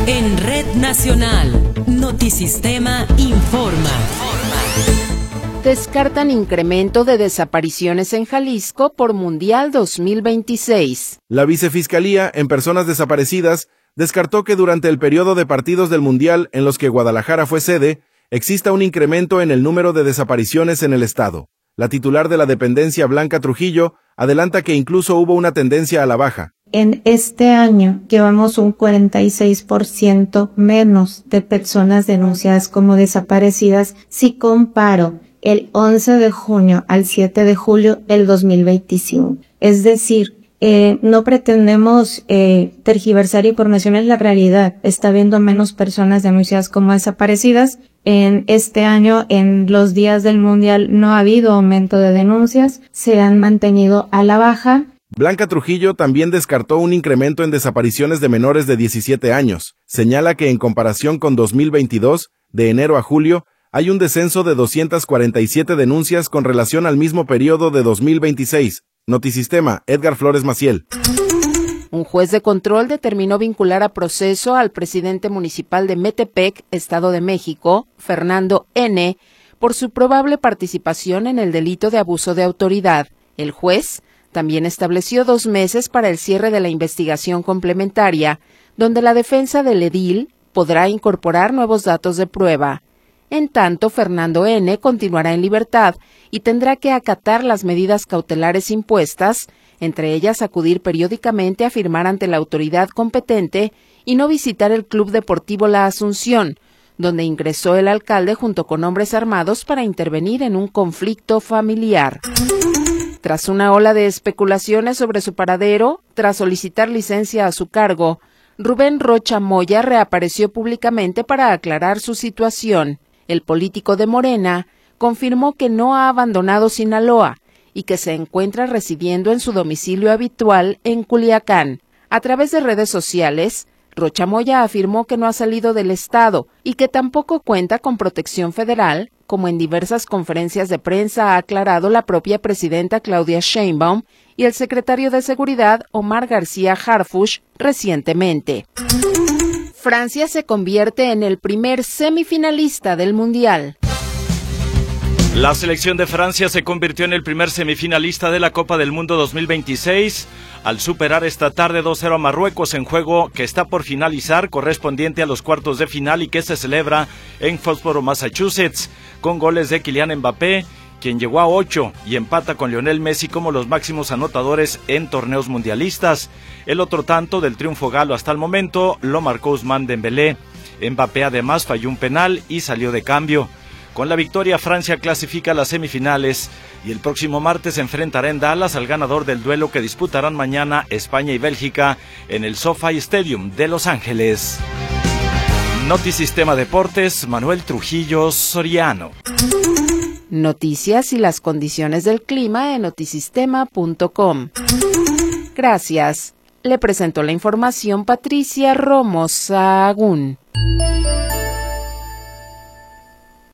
En Red Nacional, Notisistema informa. Descartan incremento de desapariciones en Jalisco por Mundial 2026. La Vicefiscalía en Personas Desaparecidas descartó que durante el periodo de partidos del Mundial en los que Guadalajara fue sede, exista un incremento en el número de desapariciones en el estado. La titular de la dependencia, Blanca Trujillo, adelanta que incluso hubo una tendencia a la baja. En este año llevamos un 46% menos de personas denunciadas como desaparecidas si comparo el 11 de junio al 7 de julio del 2025. Es decir, no pretendemos tergiversar información, en la realidad. Está habiendo menos personas denunciadas como desaparecidas. En este año, en los días del Mundial, no ha habido aumento de denuncias, se han mantenido a la baja. Blanca Trujillo también descartó un incremento en desapariciones de menores de 17 años. Señala que en comparación con 2022, de enero a julio, hay un descenso de 247 denuncias con relación al mismo periodo de 2026. Notisistema, Edgar Flores Maciel. Un juez de control determinó vincular a proceso al presidente municipal de Metepec, Estado de México, Fernando N., por su probable participación en el delito de abuso de autoridad. El juez también estableció 2 meses para el cierre de la investigación complementaria, donde la defensa del edil podrá incorporar nuevos datos de prueba. En tanto, Fernando N. continuará en libertad y tendrá que acatar las medidas cautelares impuestas, entre ellas acudir periódicamente a firmar ante la autoridad competente y no visitar el Club Deportivo La Asunción, donde ingresó el alcalde junto con hombres armados para intervenir en un conflicto familiar. Tras una ola de especulaciones sobre su paradero, tras solicitar licencia a su cargo, Rubén Rocha Moya reapareció públicamente para aclarar su situación. El político de Morena confirmó que no ha abandonado Sinaloa y que se encuentra residiendo en su domicilio habitual en Culiacán. A través de redes sociales, Rocha Moya afirmó que no ha salido del estado y que tampoco cuenta con protección federal, como en diversas conferencias de prensa ha aclarado la propia presidenta Claudia Sheinbaum y el secretario de Seguridad Omar García Harfuch recientemente. Francia se convierte en el primer semifinalista del Mundial. La selección de Francia se convirtió en el primer semifinalista de la Copa del Mundo 2026 al superar esta tarde 2-0 a Marruecos en juego que está por finalizar, correspondiente a los cuartos de final y que se celebra en Foxborough, Massachusetts, con goles de Kylian Mbappé, quien llegó a 8 y empata con Lionel Messi como los máximos anotadores en torneos mundialistas. El otro tanto del triunfo galo hasta el momento lo marcó Ousmane Dembélé. Mbappé además falló un penal y salió de cambio. Con la victoria, Francia clasifica a las semifinales y el próximo martes enfrentará en Dallas al ganador del duelo que disputarán mañana España y Bélgica en el SoFi Stadium de Los Ángeles. Notisistema Deportes, Manuel Trujillo Soriano. Noticias y las condiciones del clima en notisistema.com. Gracias. Le presentó la información Patricia Romo Sahagún.